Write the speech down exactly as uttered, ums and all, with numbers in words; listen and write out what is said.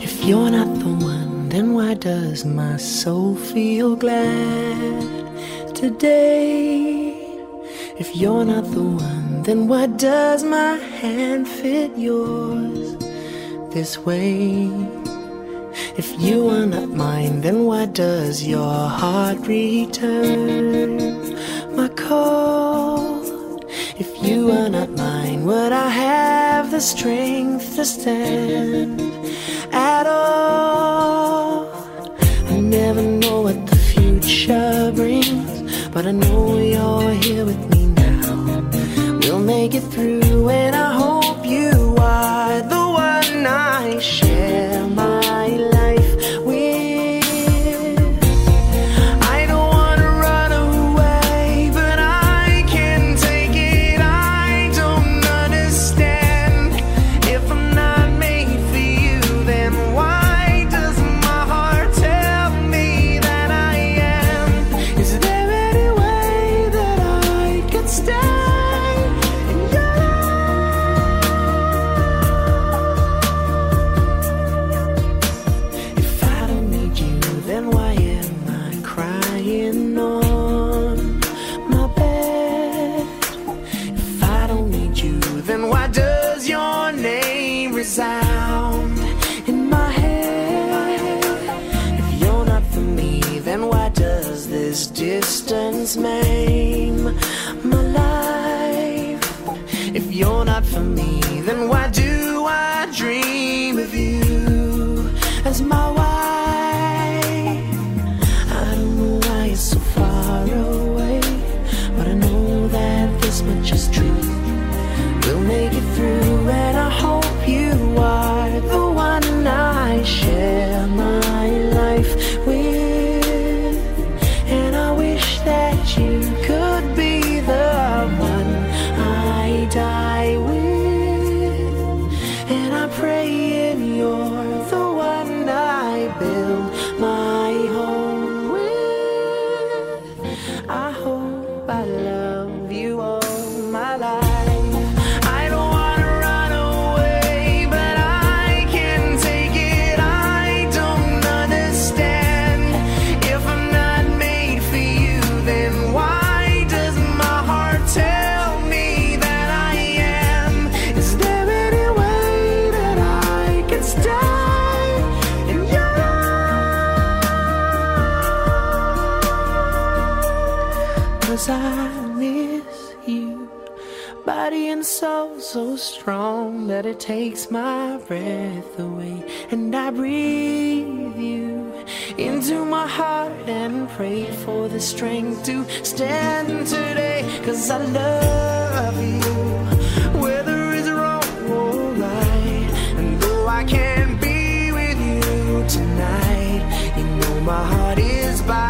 If you're not the one, then why does my soul feel glad today? If you're not the one, then why does my hand fit yours this way? If you are not mine, then why does your heart return my call? If you are not mine, would I have the strength to stand at all? I never know what the future brings, but I know you're here with me now. We'll make it through, and I hope you are the one I share my life with. I don't wanna run away, but I can't take it. I don't understand. If I'm not made for you, then why does my heart tell me that I am? Is there any way that I could stay in your life? If I don't need you, then why am I crying on my bed? If I don't need you, then why does your name resound in my head? If you're not for me, then why does this distance maim my life? If you're not for me, then why do I dream of you as my wife? I don't know why you're so far away, but I know that this much is true. We'll make it through, and I hope you are the one I share my life with. And I wish that you could be the one I die with. And I pray in you're the one I build my home with. I hope I love you all my life. I don't wanna run away, but I can't take it. I don't understand. If I'm not made for you, then why does my heart tell me that I am? Is there any way that I can stay in your life? 'Cause I miss you, body and soul so strong that it takes my breath away. And I breathe you into my heart and pray for the strength to stand today. 'Cause I love you, whether it's wrong or right. And though I can't be with you tonight, you know my heart is by